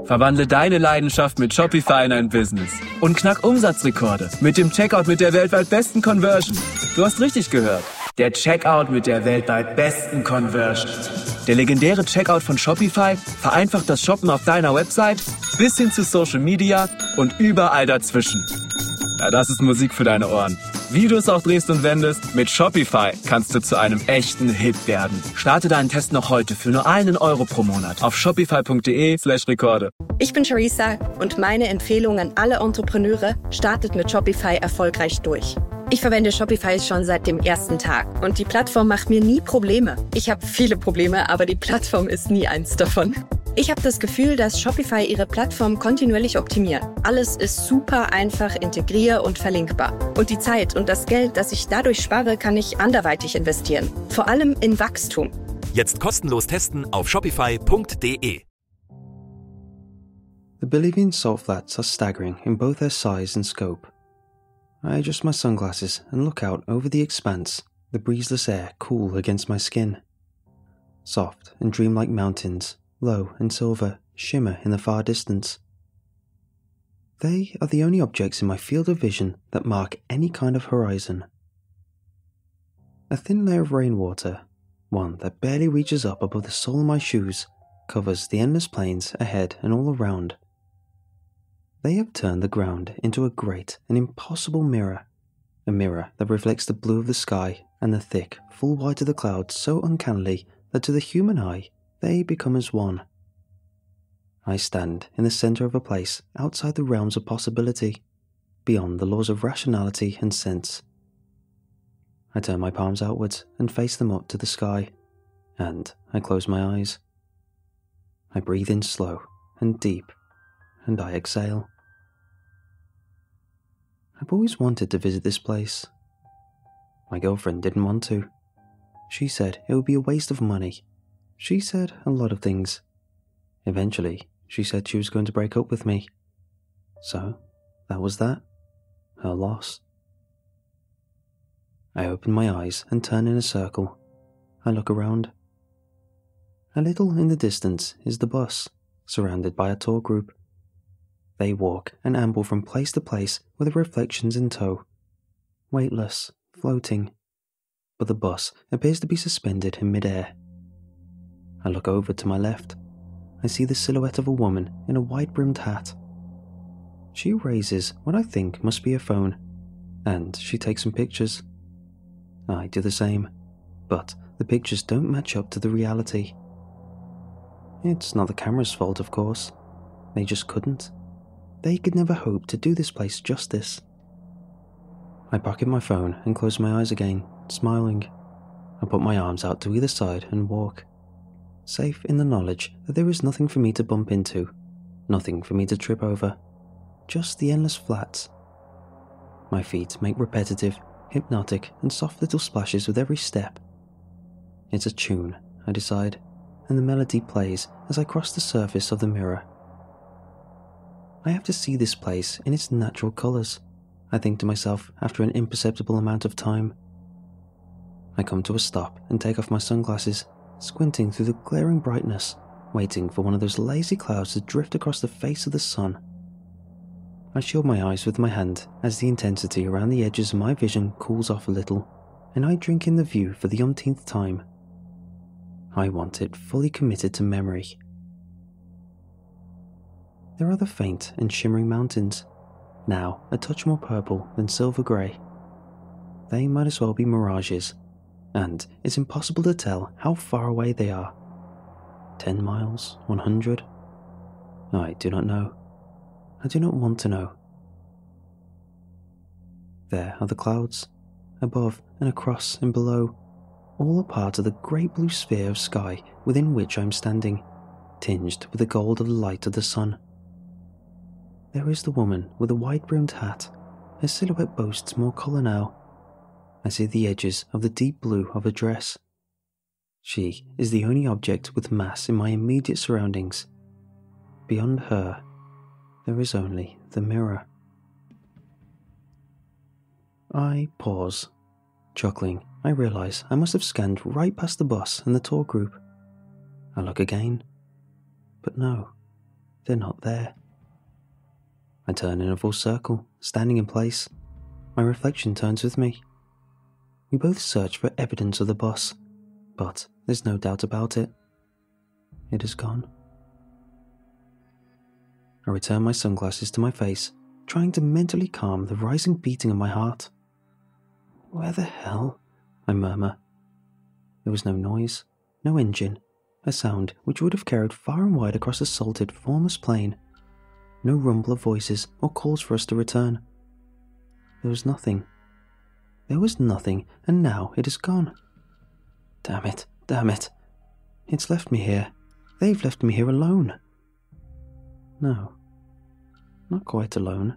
Verwandle deine Leidenschaft mit Shopify in ein Business und knack Umsatzrekorde mit dem Checkout mit der weltweit besten Conversion. Du hast richtig gehört. Der Checkout mit der weltweit besten Conversion. Der legendäre Checkout von Shopify vereinfacht das Shoppen auf deiner Website bis hin zu Social Media und überall dazwischen. Ja, das ist Musik für deine Ohren. Wie du es auch drehst und wendest, mit Shopify kannst du zu einem echten Hit werden. Starte deinen Test noch heute für nur €1 pro Monat auf shopify.de/Rekorde. Ich bin Charissa und meine Empfehlung an alle Entrepreneure: startet mit Shopify erfolgreich durch. Ich verwende Shopify schon seit dem ersten Tag und die Plattform macht mir nie Probleme. Ich habe viele Probleme, aber die Plattform ist nie eins davon. Ich habe das Gefühl, dass Shopify ihre Plattform kontinuierlich optimiert. Alles ist super einfach integrier- und verlinkbar. Und die Zeit und das Geld, das ich dadurch spare, kann ich anderweitig investieren. Vor allem in Wachstum. Jetzt kostenlos testen auf shopify.de. The Bolivian salt flats are staggering in both their size and scope. I adjust my sunglasses and look out over the expanse, the breezeless air cool against my skin. Soft and dreamlike mountains, low and silver, shimmer in the far distance. They are the only objects in my field of vision that mark any kind of horizon. A thin layer of rainwater, one that barely reaches up above the sole of my shoes, covers the endless plains ahead and all around. They have turned the ground into a great and impossible mirror, a mirror that reflects the blue of the sky and the thick, full white of the clouds so uncannily that to the human eye they become as one. I stand in the centre of a place outside the realms of possibility, beyond the laws of rationality and sense. I turn my palms outwards and face them up to the sky, and I close my eyes. I breathe in slow and deep, and I exhale. I've always wanted to visit this place. My girlfriend didn't want to. She said it would be a waste of money. She said a lot of things. Eventually, she said she was going to break up with me. So, that was that. Her loss. I open my eyes and turn in a circle. I look around. A little in the distance is the bus, surrounded by a tour group. They walk and amble from place to place with the reflections in tow. Weightless, floating. But the bus appears to be suspended in mid-air. I look over to my left. I see the silhouette of a woman in a wide-brimmed hat. She raises what I think must be a phone, and she takes some pictures. I do the same, but the pictures don't match up to the reality. It's not the camera's fault, of course. They just couldn't. They could never hope to do this place justice. I pocket my phone and close my eyes again, smiling. I put my arms out to either side and walk, safe in the knowledge that there is nothing for me to bump into, nothing for me to trip over, just the endless flats. My feet make repetitive, hypnotic and soft little splashes with every step. It's a tune, I decide, and the melody plays as I cross the surface of the mirror. I have to see this place in its natural colours, I think to myself after an imperceptible amount of time. I come to a stop and take off my sunglasses, squinting through the glaring brightness, waiting for one of those lazy clouds to drift across the face of the sun. I shield my eyes with my hand as the intensity around the edges of my vision cools off a little, and I drink in the view for the umpteenth time. I want it fully committed to memory. There are the faint and shimmering mountains, now a touch more purple than silver-grey. They might as well be mirages, and it's impossible to tell how far away they are. 10 miles, 100? I do not know. I do not want to know. There are the clouds, above and across and below, all a part of the great blue sphere of sky within which I am standing, tinged with the gold of the light of the sun. There is the woman with the wide-brimmed hat. Her silhouette boasts more colour now. I see the edges of the deep blue of her dress. She is the only object with mass in my immediate surroundings. Beyond her, there is only the mirror. I pause. Chuckling, I realise I must have scanned right past the bus and the tour group. I look again, but no, they're not there. I turn in a full circle, standing in place. My reflection turns with me. We both search for evidence of the bus, but there's no doubt about it. It is gone. I return my sunglasses to my face, trying to mentally calm the rising beating of my heart. Where the hell? I murmur. There was no noise, no engine, a sound which would have carried far and wide across the salted, formless plain. No rumble of voices or calls for us to return. There was nothing. There was nothing, and now it is gone. Damn it, damn it. It's left me here. They've left me here alone. No, not quite alone.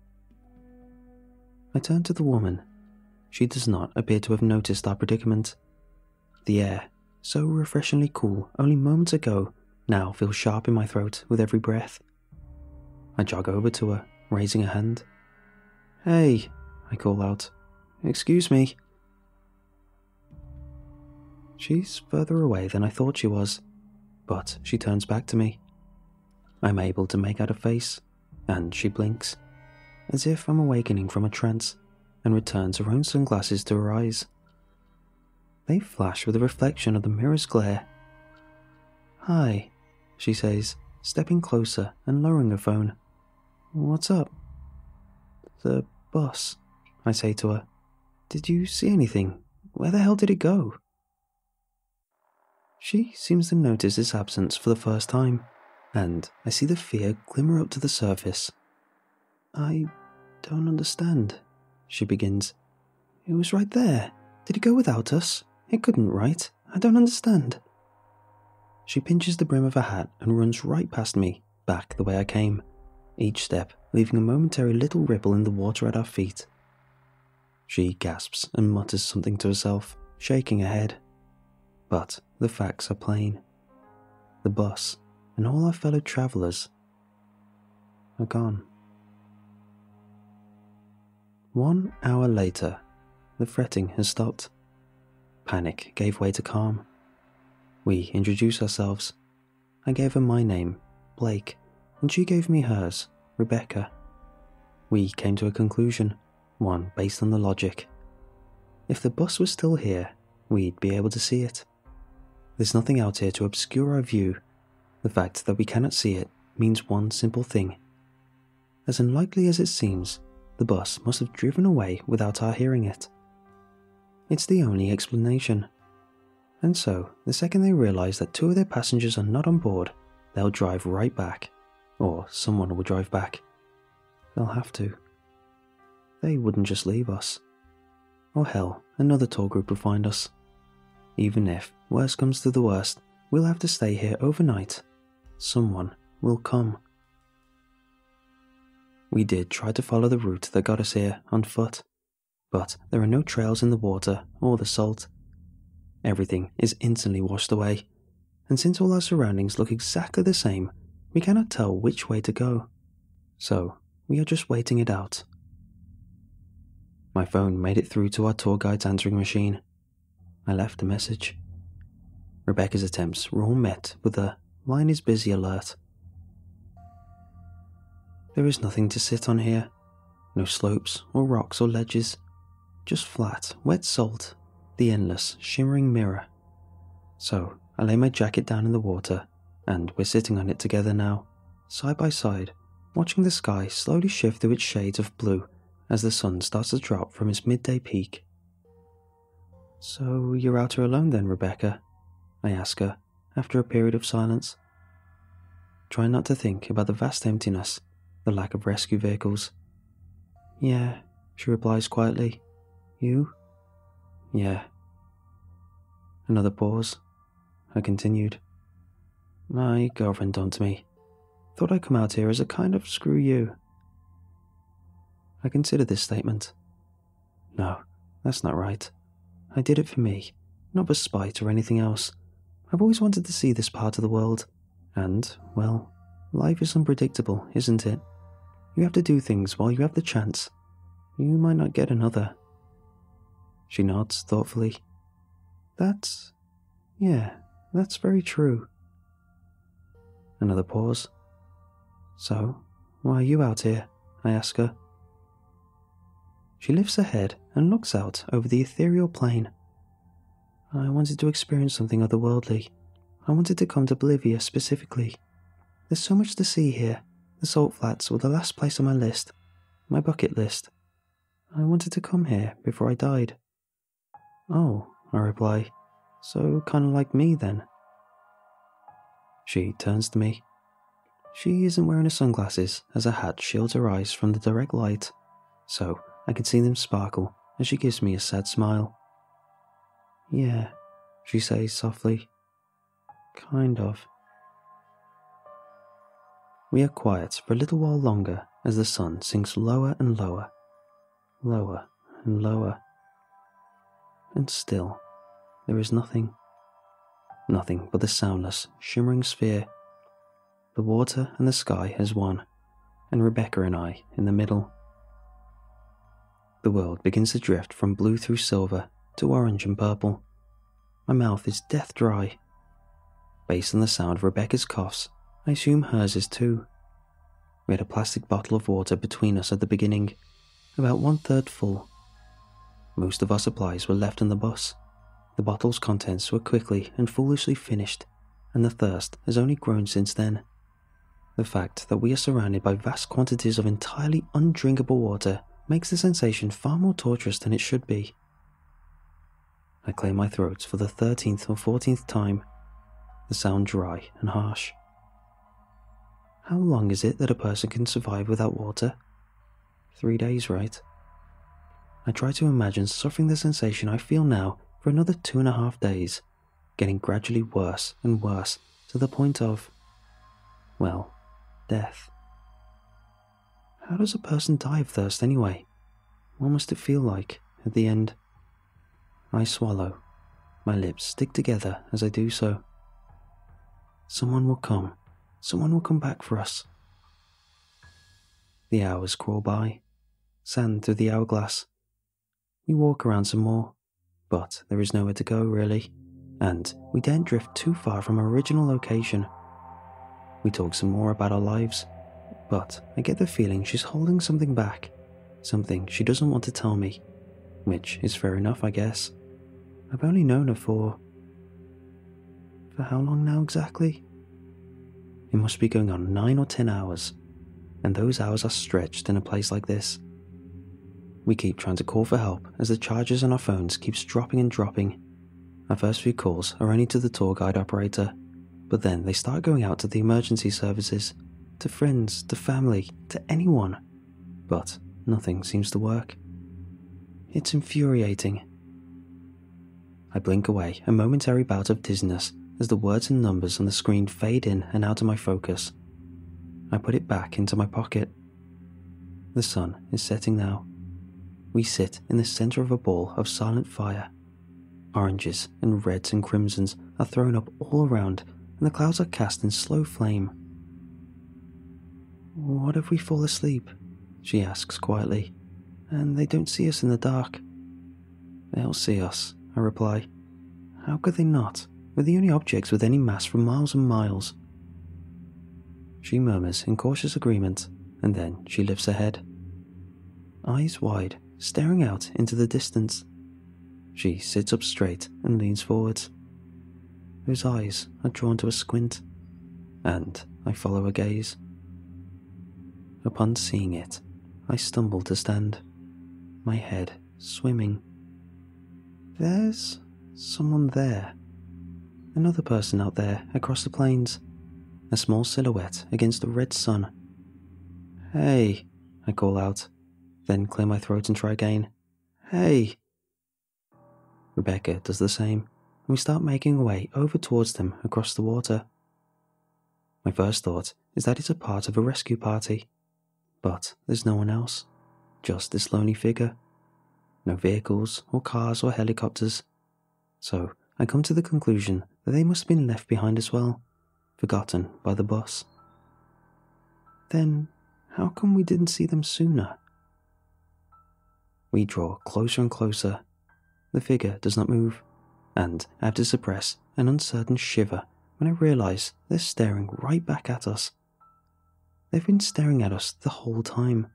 I turn to the woman. She does not appear to have noticed our predicament. The air, so refreshingly cool only moments ago, now feels sharp in my throat with every breath. I jog over to her, raising a hand. Hey, I call out. Excuse me. She's further away than I thought she was, but she turns back to me. I'm able to make out a face, and she blinks, as if I'm awakening from a trance, and returns her own sunglasses to her eyes. They flash with a reflection of the mirror's glare. Hi, she says, stepping closer and lowering her phone. What's up? The bus, I say to her. Did you see anything? Where the hell did it go? She seems to notice its absence for the first time, and I see the fear glimmer up to the surface. I don't understand, she begins. It was right there. Did it go without us? It couldn't, right? I don't understand. She pinches the brim of her hat and runs right past me, back the way I came, each step leaving a momentary little ripple in the water at our feet. She gasps and mutters something to herself, shaking her head. But the facts are plain. The bus and all our fellow travellers are gone. 1 hour later, the fretting has stopped. Panic gave way to calm. We introduced ourselves. I gave her my name, Blake, and she gave me hers, Rebecca. We came to a conclusion, one based on the logic. If the bus was still here, we'd be able to see it. There's nothing out here to obscure our view. The fact that we cannot see it means one simple thing. As unlikely as it seems, the bus must have driven away without our hearing it. It's the only explanation. And so, the second they realise that 2 of their passengers are not on board, they'll drive right back. Or someone will drive back. They'll have to. They wouldn't just leave us. Or hell, another tour group will find us. Even if worst comes to the worst, we'll have to stay here overnight. Someone will come. We did try to follow the route that got us here on foot, but there are no trails in the water or the salt. Everything is instantly washed away, and since all our surroundings look exactly the same, we cannot tell which way to go. So, we are just waiting it out. My phone made it through to our tour guide's answering machine. I left a message. Rebecca's attempts were all met with a "line is busy" alert. There is nothing to sit on here. No slopes or rocks or ledges. Just flat, wet salt, the endless, shimmering mirror. So I lay my jacket down in the water, and we're sitting on it together now, side by side, watching the sky slowly shift through its shades of blue as the sun starts to drop from its midday peak. So you're out here alone then, Rebecca? I ask her, after a period of silence. Try not to think about the vast emptiness, the lack of rescue vehicles. Yeah, she replies quietly. You? Yeah. Another pause. I continued. My girlfriend dumped me. Thought I'd come out here as a kind of screw you. I considered this statement. No, that's not right. I did it for me, not for spite or anything else. I've always wanted to see this part of the world. And, well, life is unpredictable, isn't it? You have to do things while you have the chance. You might not get another. She nods thoughtfully. That's very true. Another pause. "So, why are you out here?" I ask her. She lifts her head and looks out over the ethereal plain. "I wanted to experience something otherworldly. I wanted to come to Bolivia specifically. There's so much to see here. The Salt Flats were the last place on my list, my bucket list. I wanted to come here before I died." "Oh," I reply, "so kind of like me then." She turns to me. She isn't wearing her sunglasses as her hat shields her eyes from the direct light, so I can see them sparkle as she gives me a sad smile. "Yeah," she says softly. "Kind of." We are quiet for a little while longer as the sun sinks lower and lower, lower and lower. And still, there is nothing. Nothing but the soundless, shimmering sphere. The water and the sky as one, and Rebecca and I in the middle. The world begins to drift from blue through silver to orange and purple. My mouth is death dry. Based on the sound of Rebecca's coughs, I assume hers is too. We had a plastic bottle of water between us at the beginning, about 1/3 full. Most of our supplies were left on the bus. The bottle's contents were quickly and foolishly finished, and the thirst has only grown since then. The fact that we are surrounded by vast quantities of entirely undrinkable water makes the sensation far more torturous than it should be. I clear my throat for the 13th or 14th time, the sound dry and harsh. How long is it that a person can survive without water? 3 days, right? I try to imagine suffering the sensation I feel now for another 2.5 days, getting gradually worse and worse to the point of, well, death. How does a person die of thirst anyway? What must it feel like at the end? I swallow. My lips stick together as I do so. Someone will come. Someone will come back for us. The hours crawl by. Sand through the hourglass. We walk around some more, but there is nowhere to go really, and we daren't drift too far from our original location. We talk some more about our lives, but I get the feeling she's holding something back, something she doesn't want to tell me, which is fair enough, I guess. I've only known her for how long now exactly? It must be going on 9 or 10 hours, and those hours are stretched in a place like this. We keep trying to call for help as the charges on our phones keeps dropping and dropping. Our first few calls are only to the tour guide operator, but then they start going out to the emergency services, to friends, to family, to anyone. But nothing seems to work. It's infuriating. I blink away a momentary bout of dizziness as the words and numbers on the screen fade in and out of my focus. I put it back into my pocket. The sun is setting now. We sit in the center of a ball of silent fire. Oranges and reds and crimsons are thrown up all around, and the clouds are cast in slow flame. "What if we fall asleep?" she asks quietly, "and they don't see us in the dark?" "They'll see us," I reply. "How could they not? We're the only objects with any mass for miles and miles." She murmurs in cautious agreement, and then she lifts her head. Eyes wide, staring out into the distance. She sits up straight and leans forwards. Those eyes are drawn to a squint, and I follow her gaze. Upon seeing it, I stumble to stand, my head swimming. There's someone there. Another person out there across the plains, a small silhouette against the red sun. "Hey," I call out, then clear my throat and try again. "Hey." Rebecca does the same, and we start making our way over towards them across the water. My first thought is that it's a part of a rescue party, but there's no one else, just this lonely figure. No vehicles or cars or helicopters. So I come to the conclusion that they must have been left behind as well, forgotten by the bus. Then how come we didn't see them sooner? We draw closer and closer. The figure does not move, and I have to suppress an uncertain shiver when I realize they're staring right back at us. They've been staring at us the whole time.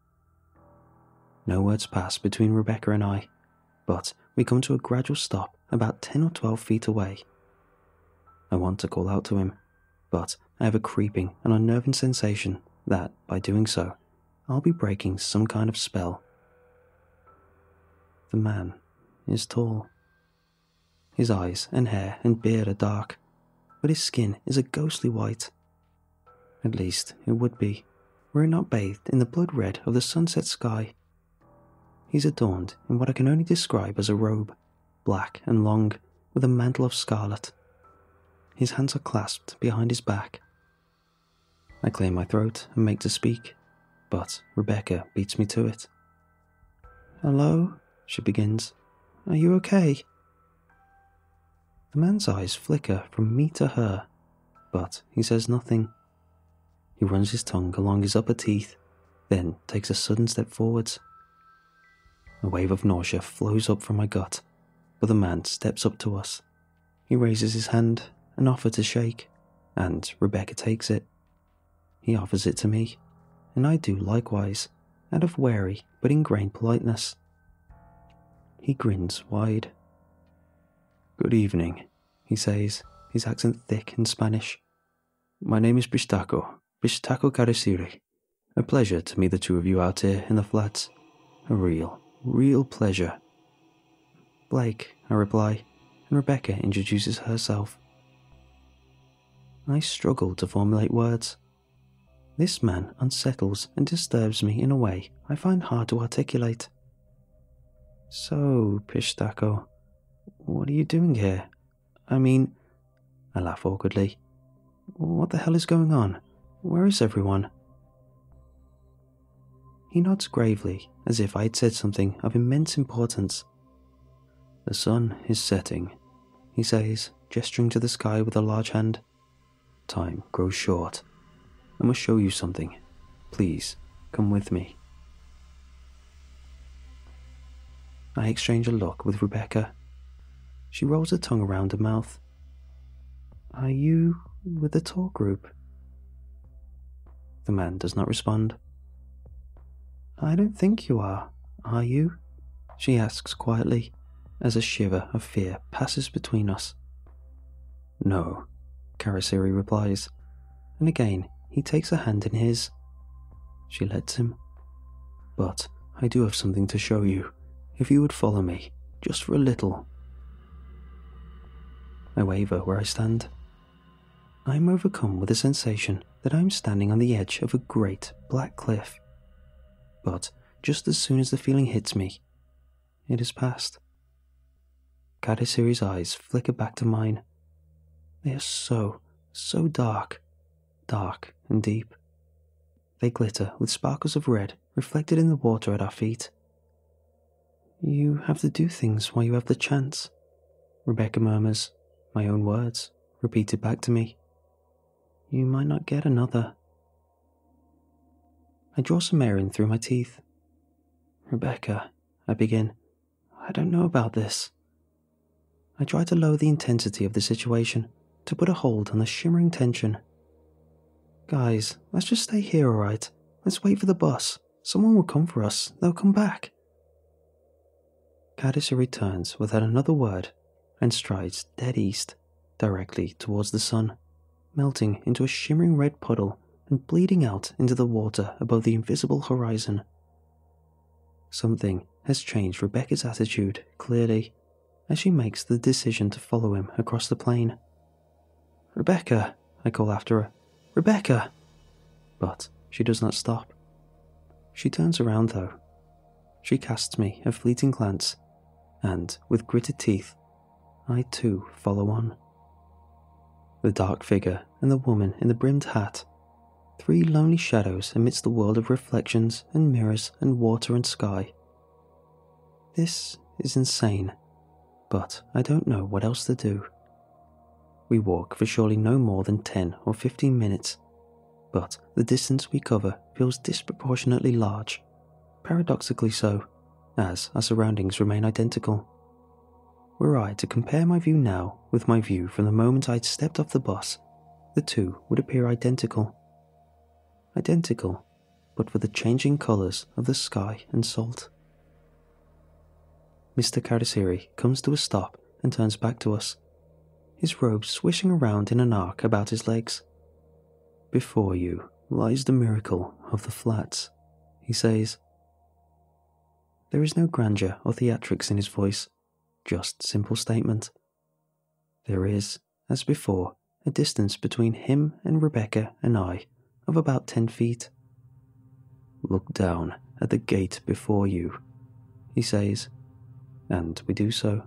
No words pass between Rebecca and I, but we come to a gradual stop about 10 or 12 feet away. I want to call out to him, but I have a creeping and unnerving sensation that, by doing so, I'll be breaking some kind of spell. The man is tall. His eyes and hair and beard are dark, but his skin is a ghostly white. At least it would be, were it not bathed in the blood red of the sunset sky. He's adorned in what I can only describe as a robe, black and long, with a mantle of scarlet. His hands are clasped behind his back. I clear my throat and make to speak, but Rebecca beats me to it. "Hello?" she begins. "Are you okay?" The man's eyes flicker from me to her, but he says nothing. He runs his tongue along his upper teeth, then takes a sudden step forwards. A wave of nausea flows up from my gut, but the man steps up to us. He raises his hand, an offer to shake, and Rebecca takes it. He offers it to me, and I do likewise, out of wary but ingrained politeness. He grins wide. "Good evening," he says, his accent thick in Spanish. "My name is Pistaco Carasiri. A pleasure to meet the two of you out here in the flats. A real pleasure." "Blake," I reply, and Rebecca introduces herself. I struggle to formulate words. This man unsettles and disturbs me in a way I find hard to articulate. "So, Pistaco, what are you doing here? I mean," I laugh awkwardly, "what the hell is going on? Where is everyone?" He nods gravely, as if I had said something of immense importance. "The sun is setting," he says, gesturing to the sky with a large hand. "Time grows short. I must show you something. Please, come with me." I exchange a look with Rebecca. She rolls her tongue around her mouth. "Are you with the tour group?" The man does not respond. "I don't think you are you?" she asks quietly, as a shiver of fear passes between us. "No," Carasiri replies, and again he takes a hand in his. She lets him. "But I do have something to show you, if you would follow me, just for a little." I waver where I stand. I am overcome with a sensation that I am standing on the edge of a great black cliff. But just as soon as the feeling hits me, it has passed. Carasiri's eyes flicker back to mine. They are so dark and deep. They glitter with sparkles of red reflected in the water at our feet. "You have to do things while you have the chance," Rebecca murmurs, my own words, repeated back to me. "You might not get another." I draw some air in through my teeth. "Rebecca," I begin, "I don't know about this." I try to lower the intensity of the situation, to put a hold on the shimmering tension. "Guys, let's just stay here, alright? Let's wait for the bus. Someone will come for us. They'll come back." Carasiri returns without another word and strides dead east, directly towards the sun, melting into a shimmering red puddle and bleeding out into the water above the invisible horizon. Something has changed Rebecca's attitude, clearly, as she makes the decision to follow him across the plain. "Rebecca," I call after her. "Rebecca!" But she does not stop. She turns around though. She casts me a fleeting glance, and with gritted teeth, I too follow on. The dark figure and the woman in the brimmed hat, three lonely shadows amidst the world of reflections and mirrors and water and sky. This is insane, but I don't know what else to do. We walk for surely no more than 10 or 15 minutes, but the distance we cover feels disproportionately large, paradoxically so, as our surroundings remain identical. Were I to compare my view now with my view from the moment I'd stepped off the bus, the two would appear identical. identical, but for the changing colours of the sky and salt. Mr. Cardassieri comes to a stop and turns back to us, his robe swishing around in an arc about his legs. "Before you lies the miracle of the flats," he says. There is no grandeur or theatrics in his voice, just simple statement. There is, as before, a distance between him and Rebecca and I of about 10 feet. "Look down at the gate before you," he says, and we do so.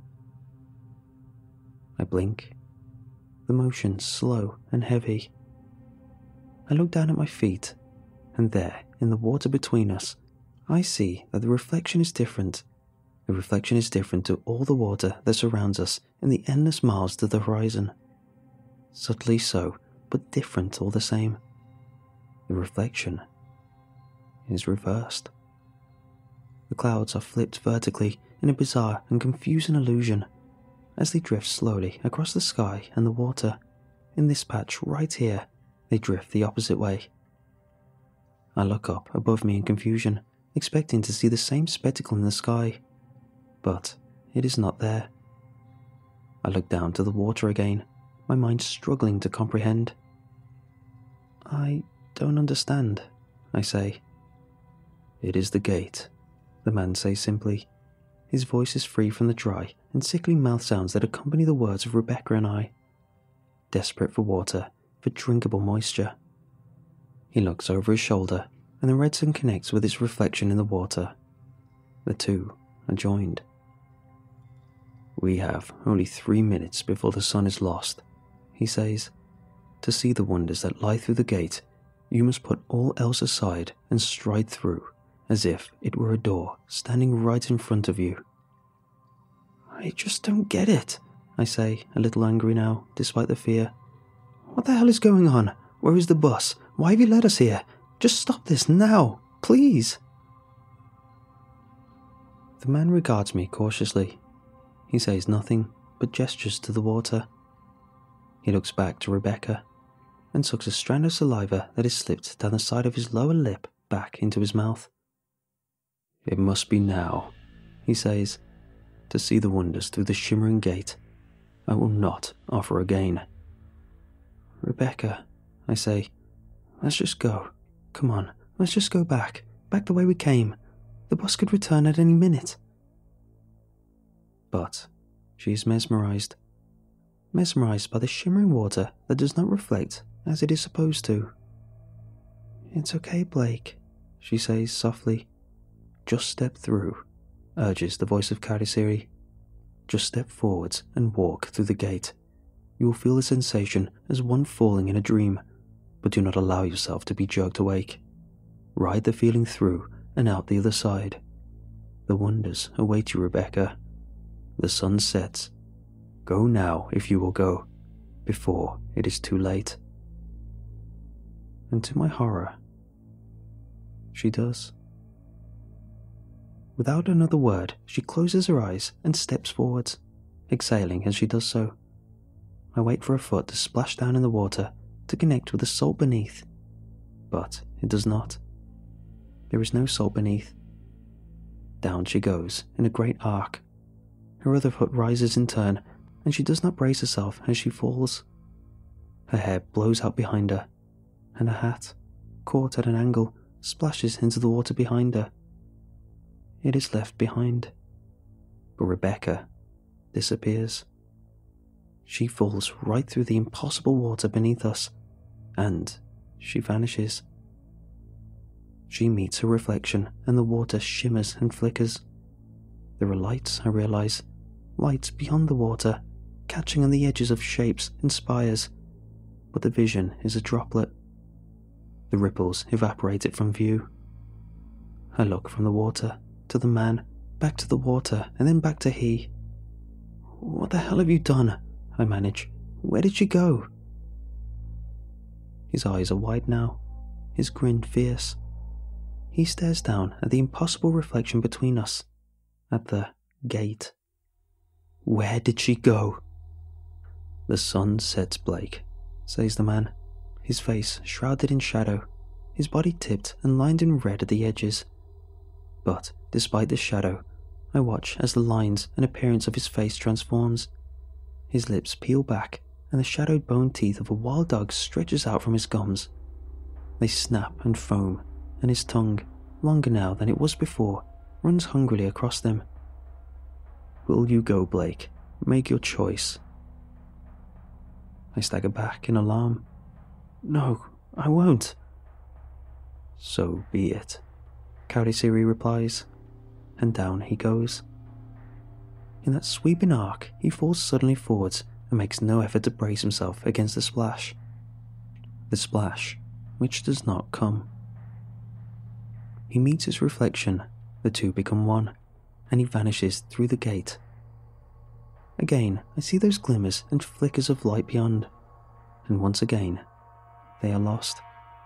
I blink, the motion slow and heavy. I look down at my feet, and there, in the water between us, I see that the reflection is different. The reflection is different to all the water that surrounds us in the endless miles to the horizon. Subtly so, but different all the same. The reflection is reversed. The clouds are flipped vertically in a bizarre and confusing illusion as they drift slowly across the sky and the water. In this patch right here, they drift the opposite way. I look up above me in confusion, expecting to see the same spectacle in the sky, but it is not there. I look down to the water again, my mind struggling to comprehend. "I don't understand," I say. "It is the gate," the man says simply. His voice is free from the dry and sickly mouth sounds that accompany the words of Rebecca and I, desperate for water, for drinkable moisture. He looks over his shoulder, and the red sun connects with its reflection in the water. The two are joined. "We have only 3 minutes before the sun is lost," he says. "To see the wonders that lie through the gate, you must put all else aside and stride through, as if it were a door standing right in front of you." "I just don't get it," I say, a little angry now, despite the fear. "What the hell is going on? Where is the bus? Why have you led us here? Just stop this now, please." The man regards me cautiously. He says nothing, but gestures to the water. He looks back to Rebecca, and sucks a strand of saliva that is slipped down the side of his lower lip back into his mouth. "It must be now," he says, "to see the wonders through the shimmering gate. I will not offer again." "Rebecca," I say, "let's just go. Come on, let's just go back the way we came. The bus could return at any minute." But she is mesmerized by the shimmering water that does not reflect as it is supposed to. "It's okay, Blake," she says softly. "Just step through," urges the voice of Cardassieri. "Just step forwards and walk through the gate. You will feel the sensation as one falling in a dream, but do not allow yourself to be jerked awake. Ride the feeling through and out the other side. The wonders await you, Rebecca. The sun sets. Go now if you will go, before it is too late." And to my horror, she does. Without another word, she closes her eyes and steps forwards, exhaling as she does so. I wait for her foot to splash down in the water to connect with the salt beneath, but it does not. There is no salt beneath. Down she goes in a great arc. Her other foot rises in turn, and she does not brace herself as she falls. Her hair blows out behind her, and her hat, caught at an angle, splashes into the water behind her. It is left behind, but Rebecca disappears. She falls right through the impossible water beneath us, and she vanishes. She meets her reflection, and the water shimmers and flickers. There are lights, I realize, lights beyond the water, catching on the edges of shapes and spires, but the vision is a droplet. The ripples evaporate it from view. I look from the water to the man, back to the water, and then back to he. "What the hell have you done?" I manage. "Where did she go?" His eyes are wide now, his grin fierce. He stares down at the impossible reflection between us, at the gate. "Where did she go?" "The sun sets, Blake," says the man, his face shrouded in shadow. his body tipped and lined in red at the edges. But, despite the shadow, I watch as the lines and appearance of his face transforms. His lips peel back, and the shadowed bone teeth of a wild dog stretches out from his gums. They snap and foam, and his tongue, longer now than it was before, runs hungrily across them. Will you go, Blake? Make your choice. I stagger back in alarm. No, I won't. So be it, Kaudisiri replies, and down he goes. In that sweeping arc, he falls suddenly forwards and makes no effort to brace himself against the splash. The splash, which does not come. He meets his reflection, the two become one, and he vanishes through the gate. Again, I see those glimmers and flickers of light beyond, and once again, they are lost.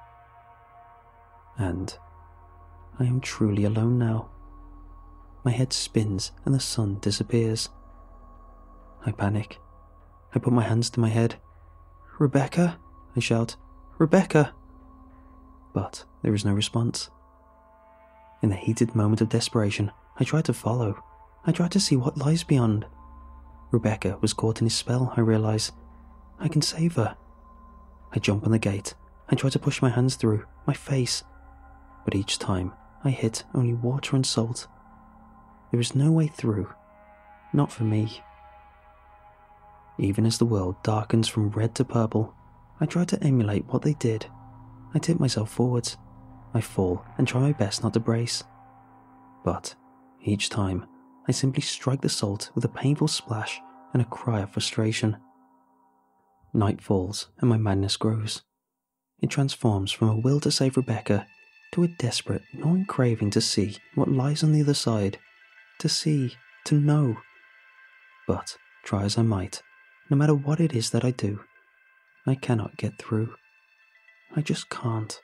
And I am truly alone now. My head spins and the sun disappears. I panic. I put my hands to my head. Rebecca, I shout. Rebecca! But there is no response. In the heated moment of desperation, I try to follow. I try to see what lies beyond. Rebecca was caught in his spell, I realise. I can save her. I jump on the gate. I try to push my hands through, my face. But each time, I hit only water and salt. There is no way through. Not for me. Even as the world darkens from red to purple, I try to emulate what they did. I tip myself forwards. I fall and try my best not to brace. But, each time, I simply strike the salt with a painful splash and a cry of frustration. Night falls and my madness grows. It transforms from a will to save Rebecca to a desperate, gnawing craving to see what lies on the other side. To see, to know. But, try as I might, no matter what it is that I do, I cannot get through. I just can't.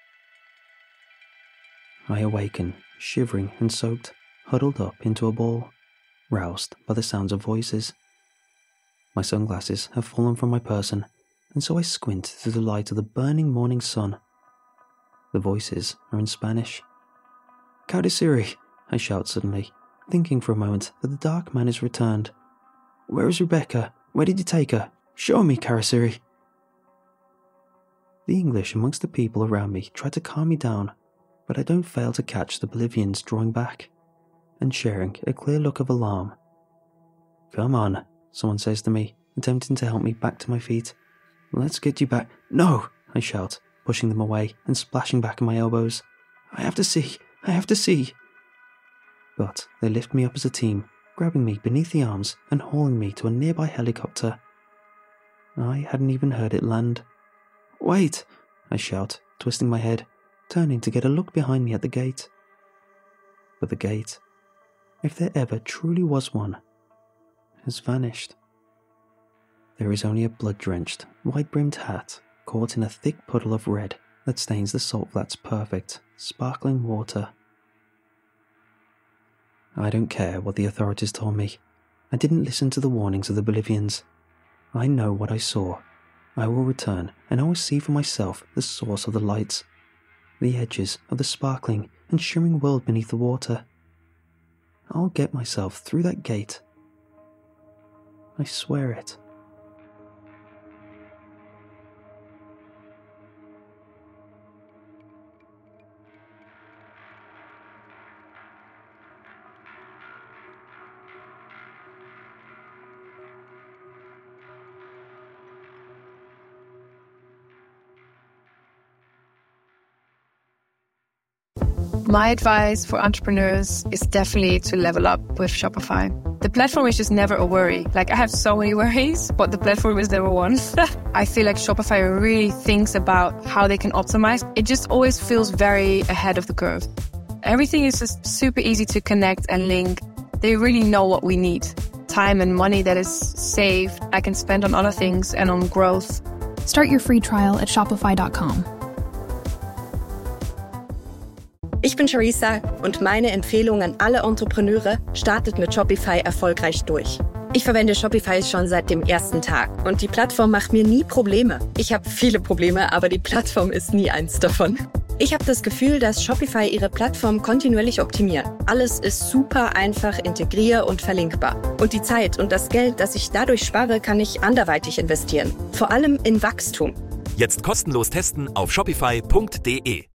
I awaken, shivering and soaked, huddled up into a ball, roused by the sounds of voices. My sunglasses have fallen from my person, and so I squint through the light of the burning morning sun. The voices are in Spanish. Kaudisiri, I shout suddenly, thinking for a moment that the dark man has returned. Where is Rebecca? Where did you take her? Show me, Kaudisiri. The English amongst the people around me try to calm me down, but I don't fail to catch the Bolivians drawing back and sharing a clear look of alarm. Come on, someone says to me, attempting to help me back to my feet. Let's get you back. No, I shout, pushing them away and splashing back at my elbows. I have to see. But they lift me up as a team, grabbing me beneath the arms and hauling me to a nearby helicopter. I hadn't even heard it land. Wait, I shout, twisting my head, turning to get a look behind me at the gate. But the gate, if there ever truly was one, has vanished. There is only a blood-drenched, white-brimmed hat caught in a thick puddle of red that stains the salt flat's perfect, sparkling water. I don't care what the authorities told me. I didn't listen to the warnings of the Bolivians. I know what I saw. I will return, and I will see for myself the source of the lights, the edges of the sparkling and shimmering world beneath the water. I'll get myself through that gate. I swear it. My advice for entrepreneurs is definitely to level up with Shopify. The platform is just never a worry. I have so many worries, but the platform is never one. I feel like Shopify really thinks about how they can optimize. It just always feels very ahead of the curve. Everything is just super easy to connect and link. They really know what we need. Time and money that is saved, I can spend on other things and on growth. Start your free trial at shopify.com. Ich bin Charissa und meine Empfehlung an alle Entrepreneure, startet mit Shopify erfolgreich durch. Ich verwende Shopify schon seit dem ersten Tag und die Plattform macht mir nie Probleme. Ich habe viele Probleme, aber die Plattform ist nie eins davon. Ich habe das Gefühl, dass Shopify ihre Plattform kontinuierlich optimiert. Alles ist super einfach integrier- und verlinkbar. Und die Zeit und das Geld, das ich dadurch spare, kann ich anderweitig investieren. Vor allem in Wachstum. Jetzt kostenlos testen auf shopify.de.